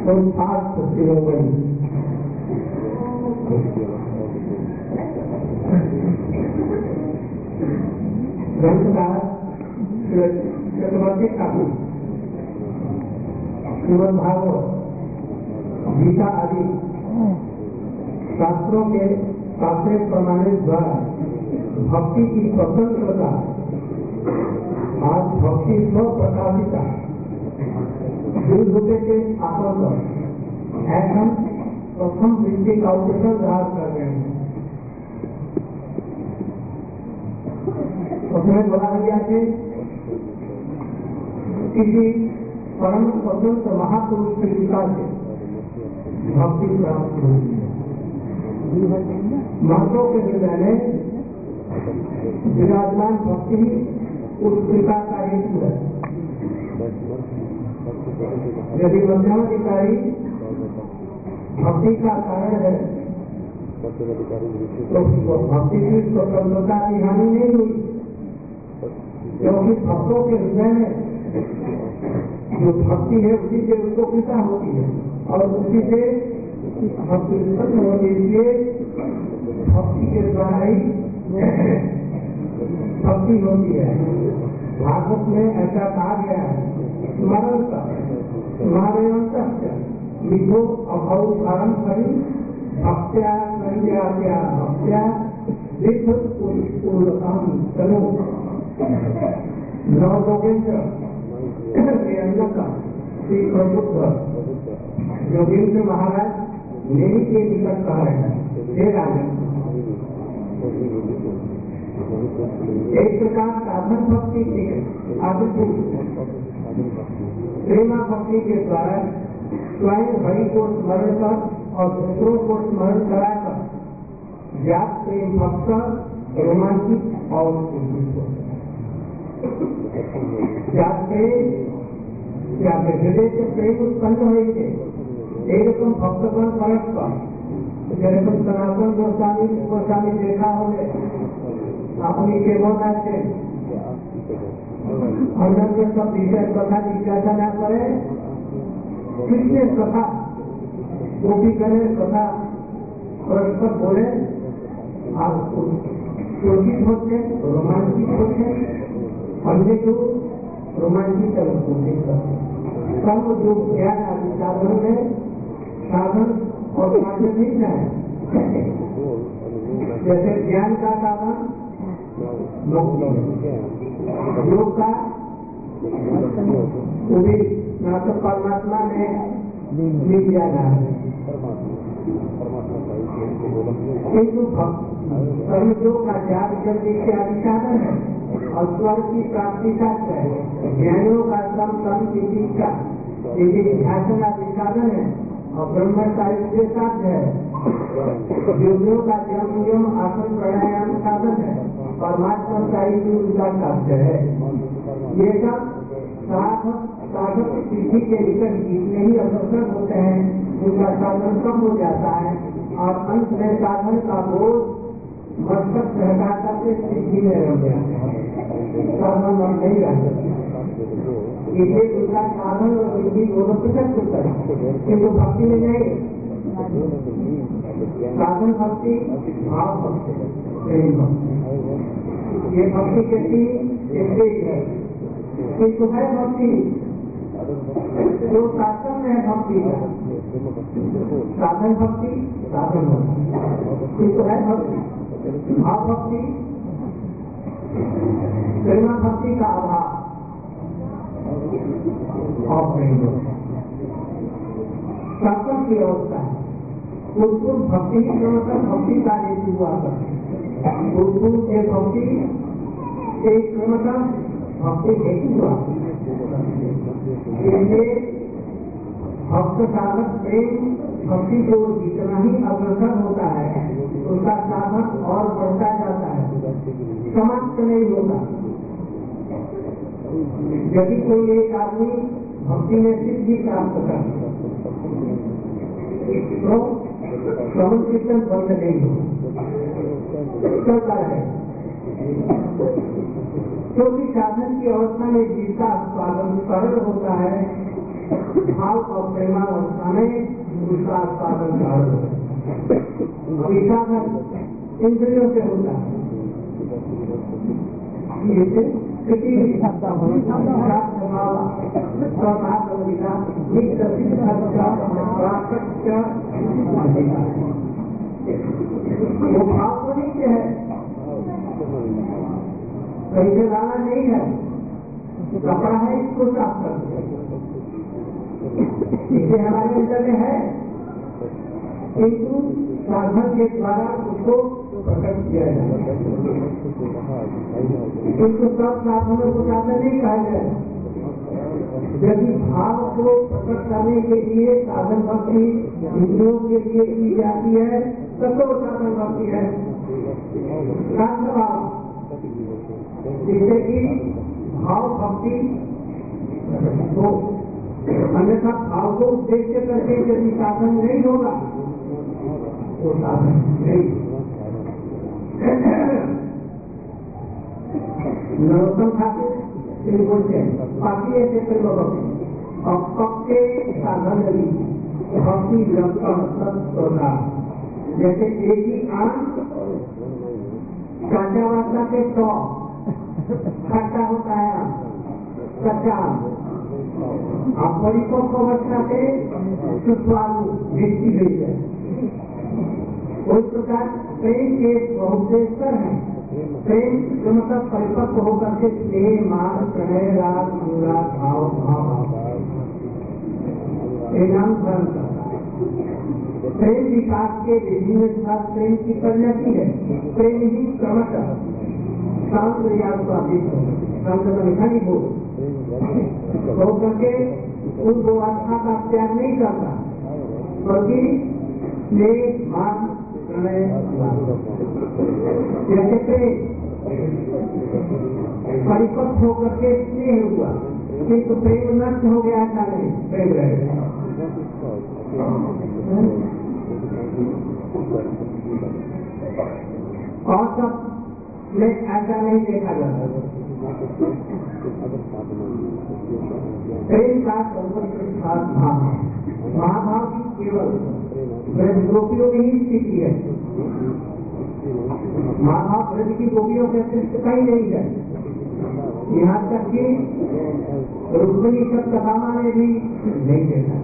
पुरुषार्थ शिरोमणि ग्रंथकार चक्रवर्ती ठाकुर श्रीमद् भागवत गीता आदि शास्त्रों के शास्त्रीय प्रमाणित द्वारा भक्ति की स्वतंत्रता आज भक्ति स्व प्रकाशिता होते के आकर ऐसा प्रथम वृत्ति का उपयोग ग्रहण कर रहे हैं। उसमें बोला गया कि किसी परम स्वतंत्र महापुरुष की कृपा से भक्ति प्राप्त होती है। महत्व के हृदय में विराजमान भक्ति उस कृपा का हेतु है। यदि मध्यमाधिकारी भक्ति का कारण है तो भक्ति की स्वतंत्रता की हानि नहीं हुई, क्योंकि भक्तों के हृदय में जो भक्ति है उसी से उसको कृपा होती है और उसी से भक्ति उत्पन्न होने के लिए भक्ति के द्वारा ही भक्ति होती है। भागवत में ऐसा कहा गया है, मिथो अभाव कारण करी भक्त्या संज्ञा भक्त्या पूर्वकम चलो नवयोगेंद्र श्री प्रभुत्व योगेंद्र महाराज मेरी के निकट कह रहे हैं, हे राजन, एक प्रकार साधन भक्ति के आदि प्रेमा भक्ति के द्वारा स्वयं हरि को स्मरण कर और दूसरों को स्मरण कराकर व्यास प्रेम भक्त रोमांचित और हृदय से प्रेम उत्पन्न होते एक भक्तगण परस्पर जैसे सनातन गोस्वामी देखा होंगे अपनी केवल से अंदर के सब विषय कथा जिज्ञासा न करे, कृष्ण कथा गोपी करे, कथा परस्पर बोले और शोकित होते रोमांचित होते अन्य जो रोमांचित होते सब जो ज्ञान आदि साधन में साधन और माध्यम नहीं है। जैसे ज्ञान का साधन योग का न तो परमात्मा ने मिल जाना है, किंतु कर्मयोग का ज्ञान जल्दी के अधिसाधन है और स्वर्ग की प्राप्ति का है। ज्ञानियों का सम चिकित्सा ध्यान अधिसाधन है और ब्रह्म साहित्य साध्य है। योगियों का जन्म नियम आसन प्राणायाम साधन है, परमात्मा का ही उनका साध्य है। ये सब साधक सिद्धि के निकट जितने ही अग्रसर होते हैं उनका साधन कम हो जाता है और अंत में साधन का बोझ मस्तक रहता करके सिद्धि में रह जाता है, साधन हम नहीं रह सकते। इसलिए उनका साधन और सिद्धि दोनों पृथक होता है, किंतु भक्ति में नहीं। साधन भक्ति भाव भक्ति प्रेम भक्ति, ये भक्ति कैसी है, किंतु है भक्ति जो शास्त्र में है भक्ति है, साधन भक्ति साधन भक्ति, किंतु है भक्ति भाव भक्ति प्रेम भक्ति का अभाव और प्रेम शास्त्र की अवस्था है। पूर्व भक्ति की क्रमशः भक्ति का हेतु हुआ करते, पूर्व के भक्ति एक क्रमशः भक्ति हेतु हुआ। इसलिए भक्त साधक प्रेम भक्ति को जितना ही अग्रसर होता है उसका साधक और बढ़ता जाता है, समाप्त नहीं होता। यदि कोई एक आदमी भक्ति में सिद्धि प्राप्त कर तो श्रवण कीर्तन बंद नहीं हो चलता है, क्योंकि साधन की अवस्था में जिसका स्वागत सरल होता है भाव और प्रेमावस्था में उसका साधन कारण है। अभी साधन इंद्रियों से होता है, वो भाव तो नीचे है, कहीं से लाना नहीं है, कपड़ा है इसको साफ कर, इसे हमारे अंदर में है, किंतु साधन के द्वारा उसको प्रकट किया जाए। किंतु सब साधनों को साधन नहीं कहा जाए। यदि भाव को प्रकट करने के लिए साधन भक्ति इंद्रियों के लिए की जाती है, तब तो साधन भक्ति है। भाव जिससे कि भाव भक्ति हो, अन्यथा भाव को उद्देश्य करके यदि साधन नहीं होगा तो साधन नहीं। नरोत्तम ठाकुर बोलते हैं बाकी ऐसे प्रेम भक्ति और पक्के साधन भक्ति लगता, जैसे एक ही आम कांचावस्था के 100 खट्टा होता है, कच्चा आप परिपक्व अवस्था से सुस्वादु मिट्टी गई है। उस प्रकार प्रेम के बहुत से स्तर हैं। प्रेम जो मतलब परिपक्व होकर के स्नेह, मान, प्रणय, राग, अनुराग, भाव नाम धर्म करता है। प्रेम विकास के विभिन्न विकास प्रेम की परिणति है। प्रेम ही क्रमशः शांत या स्वादिष्ट हो करके उस व्यवस्था का त्याग नहीं करता, बल्कि स्नेह, मान, प्रणय, जैसे प्रेम परिपक्व होकर के स्नेह हुआ, किंतु प्रेम नष्ट हो गया था, नहीं प्रेम रह गया। और सब में ऐसा नहीं देखा जाता। प्रेम का सर्वोत्कृष्ट भाव है। महाभाव की केवल ब्रज गोपियों की ही स्थिति है। महाभाव ब्रज की गोपियों के अतिरिक्त कहीं नहीं है। यहाँ तक कि रुक्मिणी सप्तभामा ने भी नहीं देखा।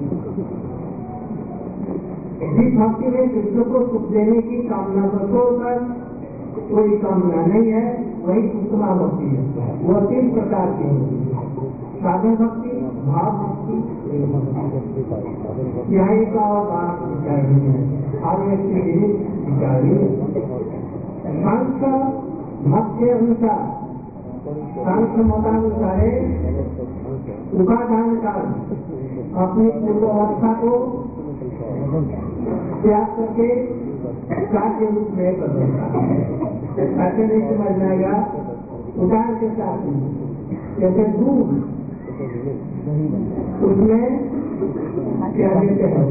जिस भक्ति में कृष्ण को सुख देने की कामना को छोड़कर कोई कामना नहीं है, वही उत्तमा भक्ति है। वह 3 प्रकार की होती है: साधन भक्ति, भाव भक्ति, यहाँ एक और बात विचारनी है, आगे विचारनी सांख्य मत के अनुसार, सांख्य मतानुसार उपादान काल अपनी पूर्वावस्था को त्याग करके कार्य रूप में बदलता है। ऐसे नहीं समझना आएगा। उदाहरण के साथ जैसे दूध, उसमें क्या देते हैं?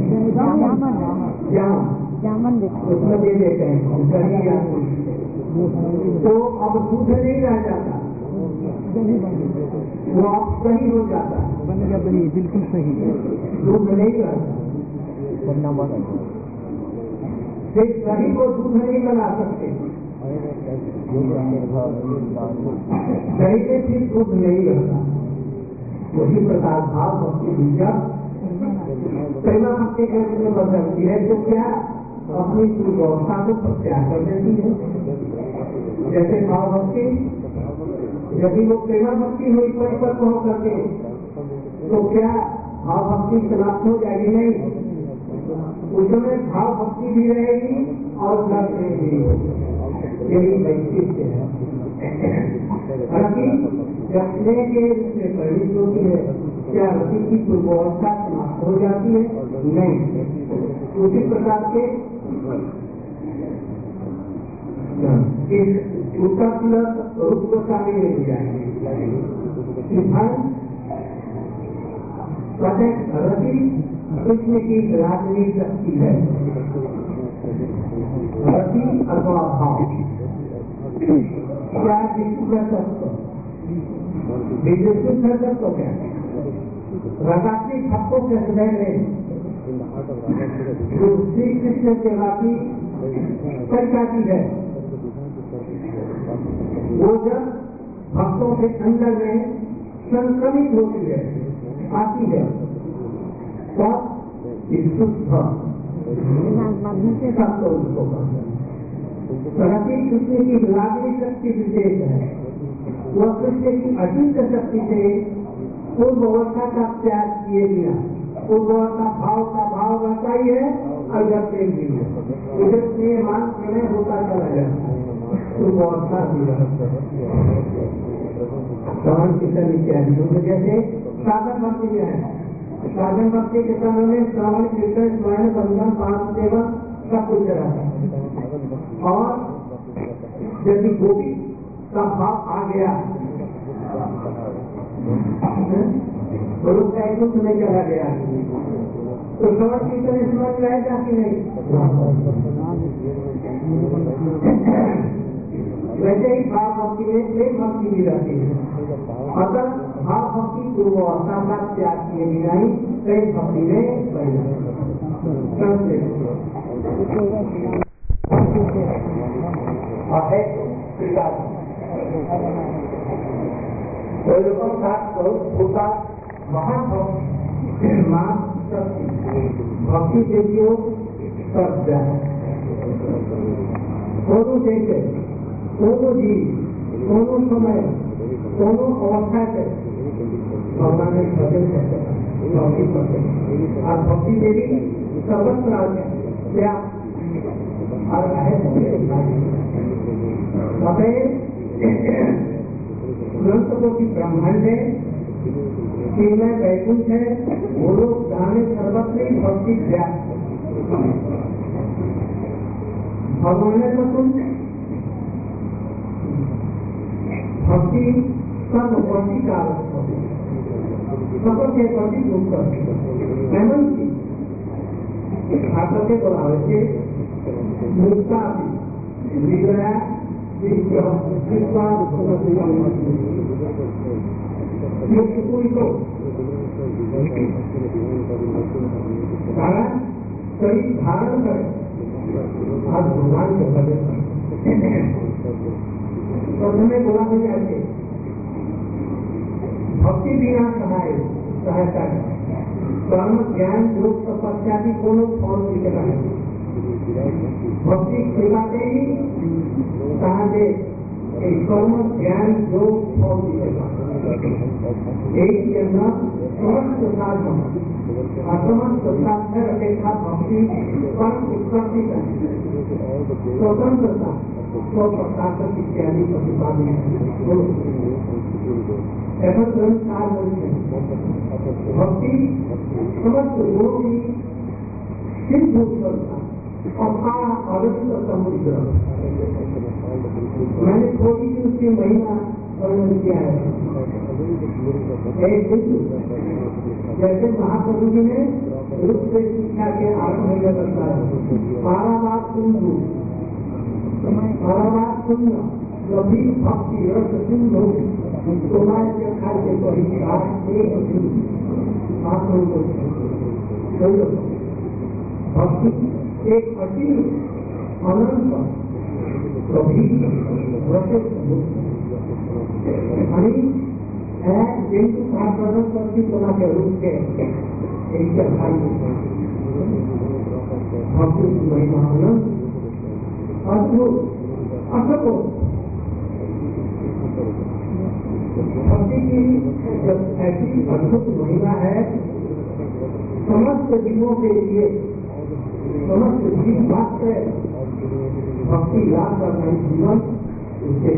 जामन उसमें दे देते हैं दही या तो अब दूध नहीं रह जाता, वो अब सही हो जाता है। बनेगा बनी बिल्कुल सही, दूध नहीं रहता। दही को दूध नहीं बना सकते, दही से फिर दूध नहीं रहता। वही प्रकार भाव भक्ति विद्या प्रेमा भक्ति के रूप में बदलती है, तो क्या अपनी पूर्वावस्था को प्रत्याग कर देती है। जैसे भाव भक्ति, यदि वो प्रेमा भक्ति हुई परिपक्व होकर के, तो क्या भाव भक्ति समाप्त हो जाएगी? नहीं, उसमें भाव भक्ति भी रहेगी और प्रेम भी होगी। यही वैशिष्ट्य है। रति रखने के रूप में परिणित होती है। क्या रति की पूर्वावस्था समाप्त हो जाती है? नहीं, उसी प्रकार के उत्तर रूप को शामिल नहीं जाएंगे। रति कृष्ण की राजनी शक्ति है। रति अथवा भाव क्या विशुद्ध तत्व, विशुद्ध तत्व क्या है? रसात्मिक भक्तों के हृदय में जो श्री कृष्ण सेवा की परिपाटी है, वो जब भक्तों के अंदर में संक्रमित होती है, आती है, तब शुद्ध सत्य उसको प्रति कृष्ण की लागी शक्ति विशेष है। वह कृष्ण की अचिंत शक्ति से पूर्व अवस्था का त्याग किए बिना पूर्व अवस्था भाव का भाव रहता ही है और जब प्रेम भी है, उसे प्रेमान प्रणय होता चला जाता है, पूर्व अवस्था भी रहता है। श्रवण कीर्तन इत्यादि जैसे साधन भक्ति में है, साधन भक्ति के समय में श्रवण कीर्तन स्वर्ण बंधन पांच सेवन सब कुछ रहता है। और यदि गोपी का भाव आ गया स्वरूप का एक रूप में चला गया तो श्रवण कीर्तन स्मरण रहेगा कि नहीं? वैसे ही भाव भक्ति में प्रेम भक्ति भी रहती है। अगर भाव भक्ति पूर्व अवस्था का त्याग किए बिना ही प्रेम भक्ति में महान भक्ति देखियो सब जाए दोनों देखे दोनों जी दोनों समय दोनों अवस्था से भगवान ने भजन करते भक्ति करते और भक्ति देवी सर्वत्र और अनंत कोटि ब्रह्मांड है, शिवमय वैकुंठ है, वो लोग गाने सर्वत्र भक्ति व्याप्त भगवान ने तो तुम भक्ति सर्वभक्ति का सबके प्रति गुण मेहमान की के बोलावे थे मुक्ता विग्रह कारण शरीर धारण करे और भगवान के भजन प्रथमे बोला हो जाए भक्ति बिना सहायता कर्म ज्ञान योग तपस्या की कोनो फल निकला है। भक्ति सिखाते ही कहा दे कर्म ज्ञान योग फल निकला एक के अंदर समस्त साधन असमस्त साधन अपेक्षा भक्ति परम उत्पत्ति स्वतंत्रता स्व प्रकाशक इत्यादि प्रतिपादन भक्ति समस्त लोगों की सिद्ध करता और अवश्य समुद्र मैंने थोड़ी सी उसकी महिमा वर्णन किया है। जैसे महाप्रभु जी ने रूप से शिक्षा के आरंभ में बताया पारावार सिंधु कभी भक्ति रस सिंधु तुम्हारे के खाद्य को भक्ति एक असीम अनंत कभी रस जिनको प्रार्थना करती तुला के रूप से एक भक्ति की महिमा अद्भुत असत भक्ति की जब ऐसी अद्भुत महिमा है समस्त जीवों के लिए समस्त जीव वास्ते भक्ति लाभ करना जीवन उसके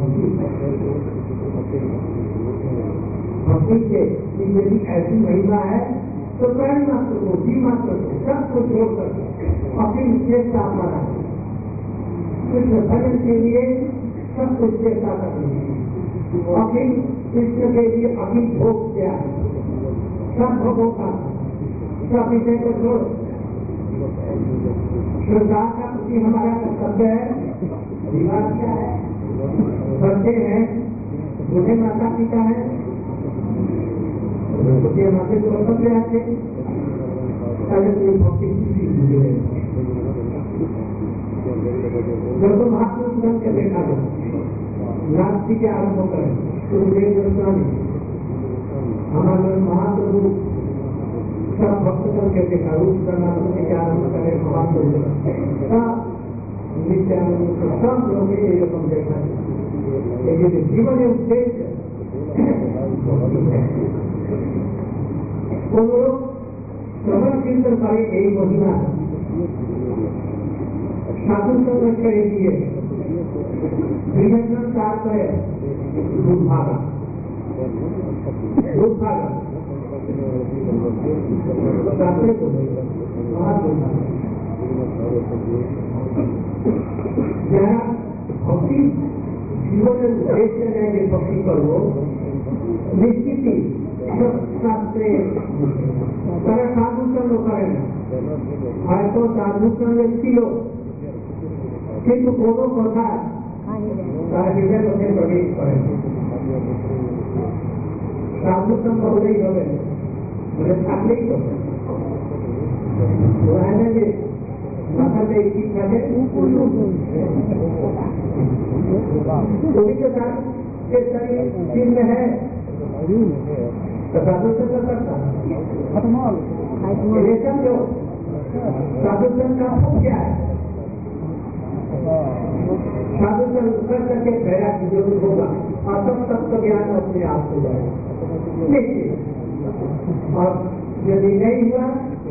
भक्ति के यदि ऐसी महिमा है तो प्राण मात्र को जीव मात्र को सबको छोड़कर अपनी चेष्टा अपना कृष्ण भजन के लिए सबको चेष्टा करनी अपनी कृष्ण के लिए अपनी भोग क्या सब भोगों का सब विषय को छोड़ो। श्रद्धा का प्रति हमारा कर्तव्य है। विवाह क्या है? बच्चे हैं, बूढ़े माता पिता है, उसके माथे तो सब आते अगर कोई भक्ति जब महात्मा सुन के देखा नास्ती के आरंभ करें तो मुझे हमारे महाप्रभु सब भक्त के देखा रूप करना के आरंभ करें महाप्रभु नित्यानंद सब लोग ये रकम देखा ये जीवन उद्देश्य वो लोग श्रवण कीर्तन करे यही महिमा साधु संघ करे दिए विभजन सार करे दुर्भागा शास्त्र को जहाँ भक्ति जीवन उद्देश्य है भक्ति करो निश्चित शास्त्रे तरह साधु संग करें हयतो साधु संग व्यक्ति हो किंतु कोनो कथा तार हृदय में प्रवेश करें साधु संग होले ही होले मुझे सामने ही होते रहने दे माथा पे एक चीज खाते उसी के साथ ये शरीर चीज में है तो साधु संग करता ये समझो साधु संग का फल क्या है साधु संग कर करके गया की जरूर होगा असम तत्व ज्ञान अपने आप हो जाएगा और यदि नहीं हुआ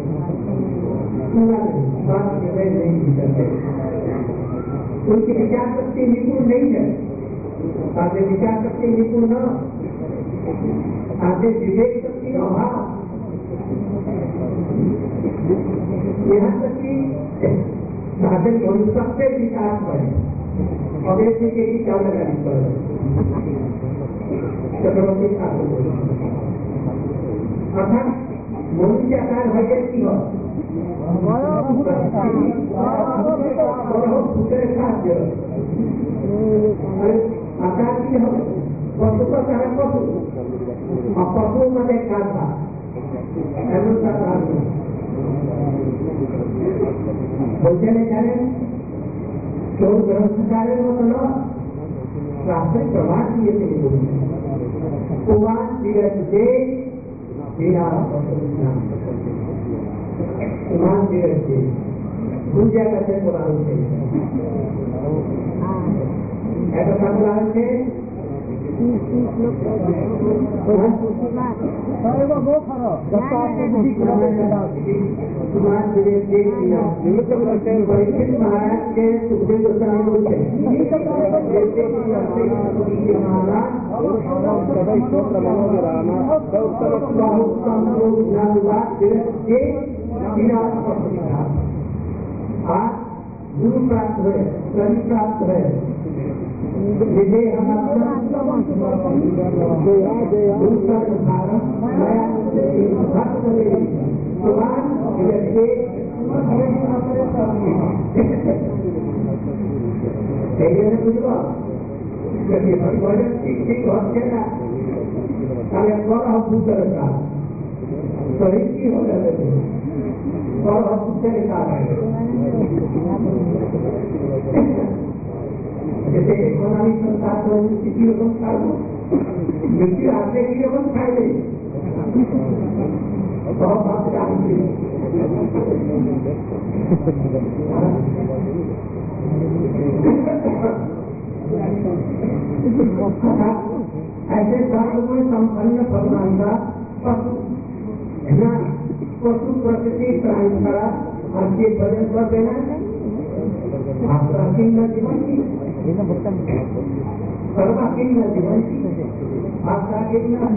पूरा बात हृदय नहीं करते उनकी विचार शक्ति निपुण नहीं है साधे विचार शक्ति निपुण न साधे विवेक शक्ति अभाव यहाँ तक कि साधे मनुष्य से विकास बढ़े और ऐसे के ही क्या लगानी पड़े चक्रवर्ती अर्थात मनुष्याकार भय की हो आकार की हो पशु का सारा पशु और पशु में देखा था बोलते नहीं जाने तो ग्रंथकारे मतलब शास्त्रिक प्रमाण किए थे कुमार विरत से बिना कुमार विरत से पूजा करते पुराण से ऐसा पुराण से महाराज के सुखदेव गोस्वामी आज गुरु प्राप्त हुए शरीर प्राप्त हुए विजय हमारा शरीर की हो जाते और जैसे इकोनॉमिक संस्कार हो किसी संस्कार हो मृत्यु आने के लिए बहुत फायदे बहुत बात ऐसे साधु में संपन्न भगवान का पशु पशु प्रकृति प्राणी का आपके भजन कर देना आपका किन्न जीवन की सर्वा किन्न जीवन की आपका किन्न न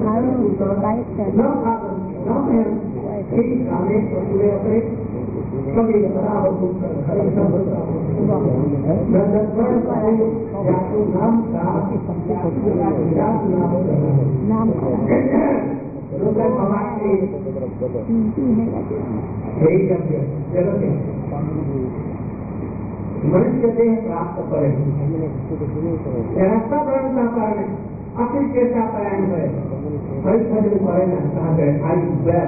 पूरे अपने कभी बराबर नाम मनुष्य देह प्राप्त करें रास्ता वर्ण साकार में फिर कैसा पलायन करे, हरि भजन करे ना कहा गए आई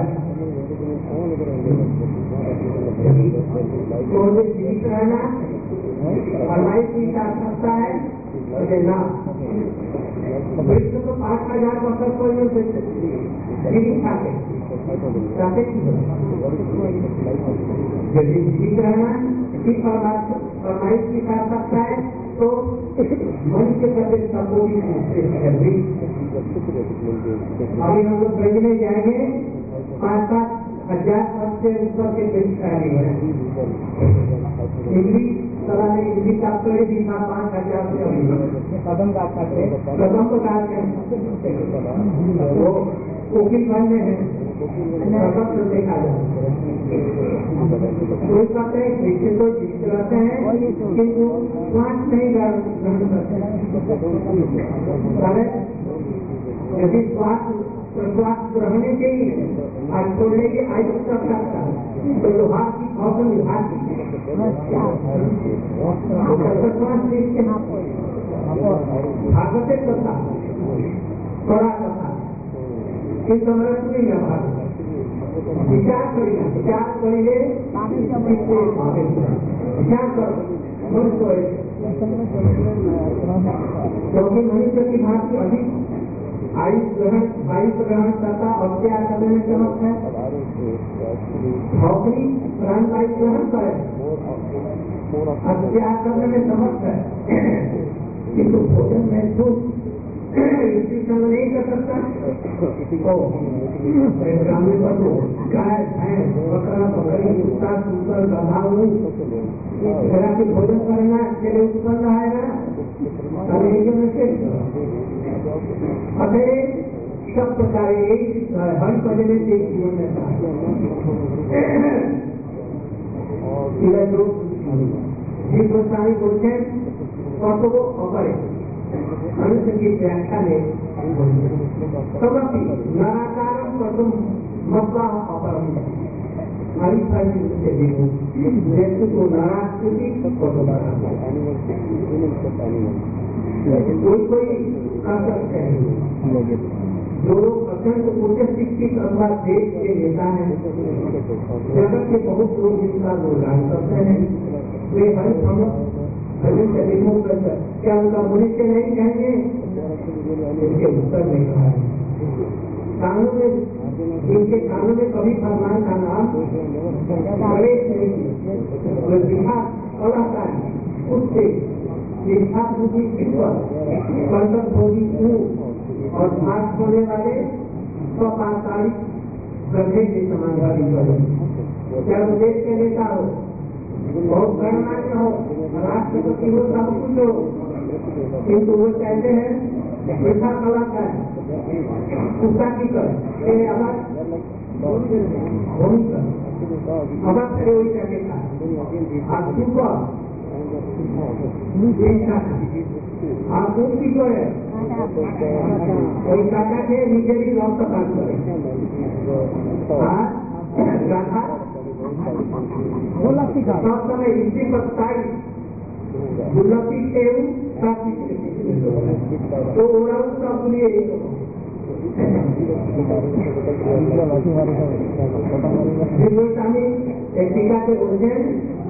तो जीवित रहना फरमाइश की जा सकता है मुझे ना विश्व को 5000 वर्ष कोई जीवित खाते यदि जीवित रहना इसी फरमाइश की जा सकता है तो मनुष्य कभी संबोधित अभी हम लोग ब्रज में जाएंगे 5,000 वर्ष से ऊपर के बेचारे इंग्लिश सलाह ने इंग्लिश आपको भी 5,000 से कदम काटते कदम को काटते वो कोकिल बन में है तो देखा जाए कोई कहते हैं जिससे तो जीवित रहते हैं किंतु श्वास नहीं ग्रहण करते यदि श्वास प्रश्वास ग्रहण के ही आज छोड़ने की आयु कर सकता है तो लोहार की मौसम विभाग की भागवत कथा थोड़ा कथा इस समय नहीं व्यवहार विचार करेगा विचार करेंगे विचार करो मनुष्य क्योंकि मनुष्य की भांति अधिक आयुष ग्रहण करता और क्या करने में समर्थ है भौतिक प्राण वायु ग्रहण करे क्या करने में समर्थ है किंतु भोजन में दूध इसी समय नहीं कर सकता ग्रामीण पशु गाय भैंस बकरा बकरी कुत्ता कुकर गधा जरा के भोजन करना इसके लिए उत्पन्न रहेगा अतः सब प्रकार हर पहले से जीवन में जीव गोस्वामी बोलते हैं पशु को अपरे मनुष्य की व्याख्या में समझी नाराकार पशु मक्का अपरम व्यक्ति को नाराजती कोई कर सकते हैं जो लोग अत्यंत उच्च शिक्षित अथवा देश के नेता हैं जगत के बहुत लोग जिसका गुणगान करते हैं वे हर समय क्या उनका मनुष्य नहीं कहेंगे इनके उत्तर नहीं कहा कानून में इनके कानून में कभी भगवान का नाम प्रवेश नहीं किया विभाग कलाकारी उससे निष्ठा बुद्धि कर्तव्य भोगी और भाग होने वाले स्वपातारिक गधे के समाधानी करें चाहे वो देश के नेता हो बहुत गणमान्य हो राष्ट्रपति हो सब कुछ हो किंतु वो कहते हैं ऐसा कलाकार उसका की कर अवश्य वही कहता आप चुप आप की करे कोई काका के नीचे भी लौट काम करे सब समय इसी बताई गुलाबी एवं तो उसका बोलिए एक टीका के बोलते हैं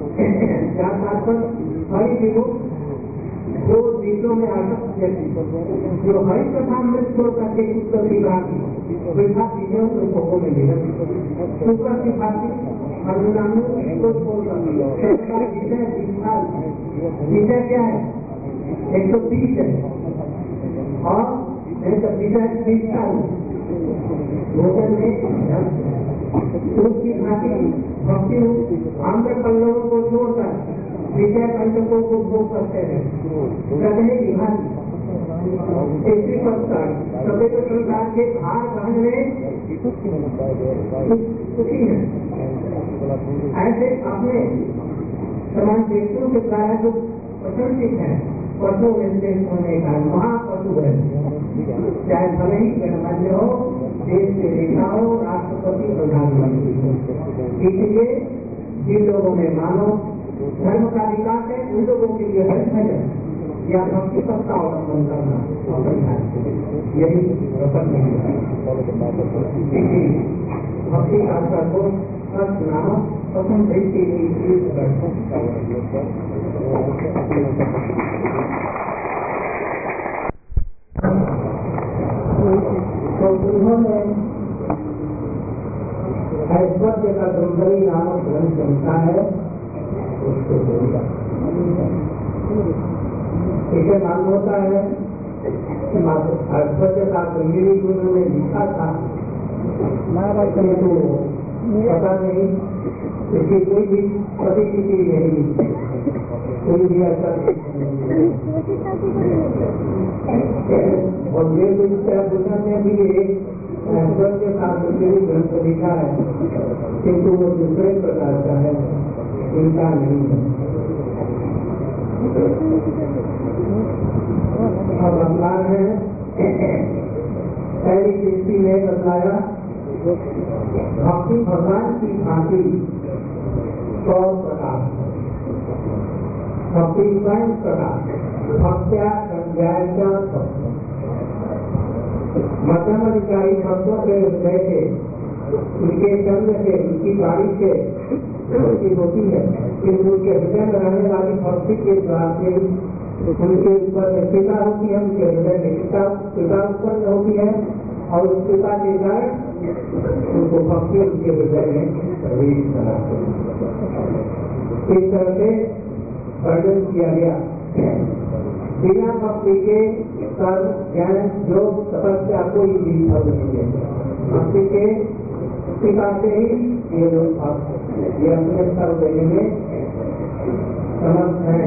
हरि दिवो दो दिनों में आसक्त जो हरि कथा मृत छोड़ करके उत्तर विभाग विभाग चीजों को भोगों में मिला शुक्र की भांति अनुनामी को छोड़कर विषय क्या है 120 है और 120 भोजन में उसकी भांति भक्ति आम्र पल्लवों को छोड़कर विषय पंचकों को भोग करते हैं गधे की भांति इसी प्रकार सफेद संसार के भार वहन में सुखी है ऐसे अपने समान व्यक्तियों के द्वारा जो प्रशंसित है पशु निर्देश होने का महापशु है चाहे भले ही गणमान्य हो देश के नेता हो राष्ट्रपति प्रधानमंत्री हो इसलिए जिन लोगों में मानव धर्म का विकास है उन लोगों के लिए हर भजन या भक्ति पथ का अवलंबन करना अपरिहार्य, यही रसद नहीं है। भक्ति का सर्वोच्च अर्थ नाम प्रथम दृष्टि तो उन्होंने ऐश्वर्य का सुंदरी नामक ग्रंथ लिखा है, उसको बोला। इसे मालूम होता है कि ऐश्वर्य का सुंदरी को उन्होंने लिखा था, तो पता नहीं इसकी कोई भी प्रतिलिपि नहीं, कोई भी ऐसा और ये विद्याभूषण ने भी एक ऐश्वर्य का सुंदरी ग्रंथ लिखा है, किंतु वो दूसरे प्रकार का है, इनका नहीं है। अब भगवान है पहली दृष्टि में बताया भक्ति भगवान की भांति 100 प्रकार, भक्ति स्वयं प्रकार, भक्त्या संज्ञाया मध्यम अधिकारी भक्तों के हृदय से, उनके चंद्र से, उनकी बारी से भक्ति होती है, किंतु उनके हृदय में रहने वाली भक्ति के द्वारा से उनके ऊपर कृपा होती है, उनके हृदय में कृपा उत्पन्न होती है और उस कृपा के कारण उनको भक्ति उनके हृदय में प्रवेश कराते हैं। इस तरह से वर्णन किया गया। बिना भक्ति के कर्म, ज्ञान, योग, तपस्या कोई भी फल नहीं है। भक्ति के कृपा से ही ये लोग ये अपने फल देने में समर्थ हैं।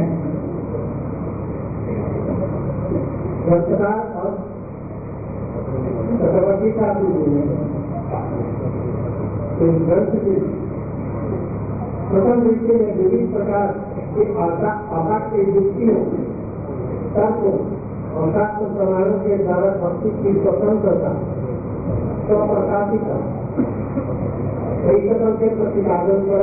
स्वच्छता और चक्रवर्ती का भी ग्रंथ की प्रथम दृष्टि में विविध प्रकार के अकाट्य युक्तियों, तर्कों और शास्त्र प्रमाणों के द्वारा भक्ति की स्वतंत्रता, स्वप्रकाशिता, के प्रतिपादन पर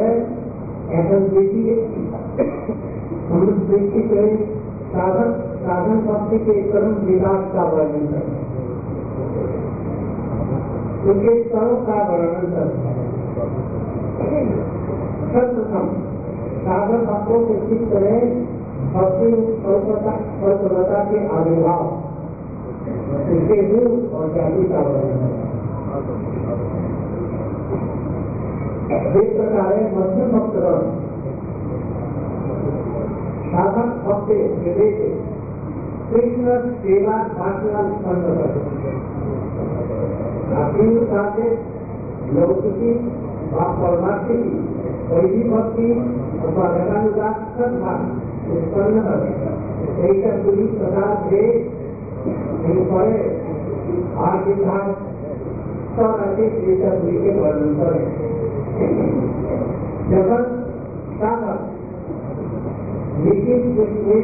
दृष्टि से साधन भक्ति के क्रम विकास का वर्णन कर, उनके स्तरों का वर्णन कर, सर्वप्रथम साधन भक्तों के चित्त में भक्ति स्वतंत्रता के आविर्भाव, उसके रूप और जाति का वर्णन है। इस प्रकार मध्यम भक्त साधक भक्त हृदय से कृष्ण सेवा वासना उत्पन्न करते, लौकिकी परमार्थी कोई भी भक्ति अथवा लगानुदान सद्भाव उत्पन्न करे, बुरी प्रकार से आदिभाव के वर्णन करे। जगत साधक लिखित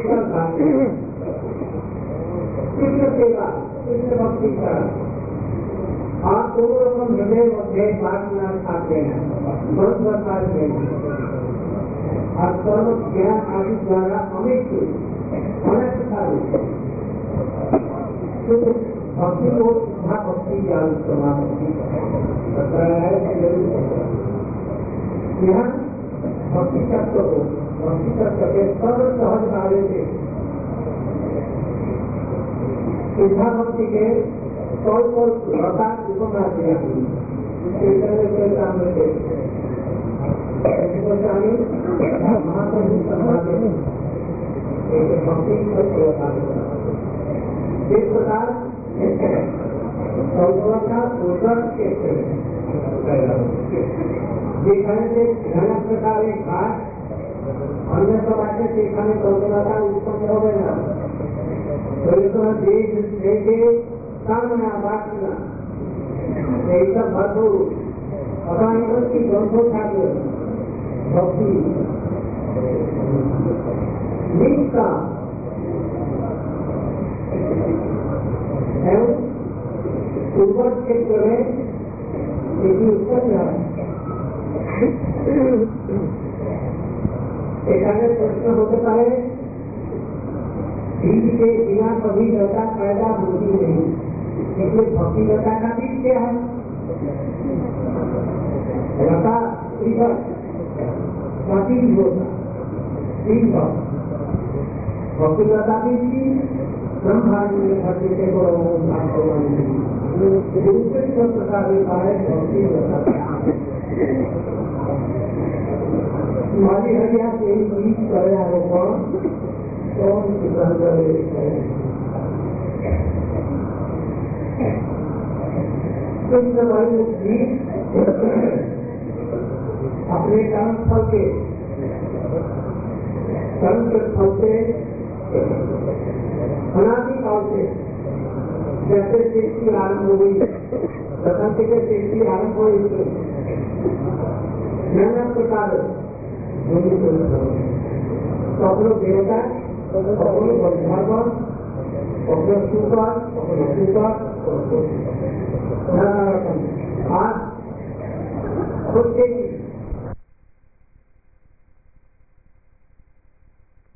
कृष्ण सेवा, कृष्ण भक्ति का आप दोनों रकम हृदय मध्य वासना खाते हैं, मन प्रसाद में और सर्व ज्ञान आदि द्वारा अमित भक्ति को भक्ति ज्ञान समाप्ति यहाँ भक्ति तत्व को भक्ति तत्व के सर्व सहज कार्य से सिद्धा भक्ति के कौन उपमा दिया सामने महाप्रभु भक्ति इस प्रकार যেখানে যে নানা প্রকারের ঘাট অন্য সব আছে সেখানে কল্পনাটা উৎপন্ন হবে না, দেশ থেকে কামনা বাসনা এইসব ভরপুর অবাঞ্ছিত গ্রন্থ থাকবে ভক্তি নিষ্ঠা এবং উর্বর ক্ষেত্রে এটি উৎপন্ন হয়। এখানে প্রশ্ন হতে পারে बीज के बिना कभी लता पैदा होती नहीं, इसलिए भक्ति लता का बीज क्या है? लता बीज होता बीज भक्ति लता बीज की ब्रह्मांड में भक्ति को दूसरे सब प्रकार है भक्ति लता माली हरिया से बीज कर अपने कर्म फल के फल से अनादि काल से जैसे सृष्टि आरंभ हो गई, प्रकृति के सृष्टि आरंभ हो गई, नाना प्रकार अपने देवता, अपने भगवान, अपने सुपर, आज खुद के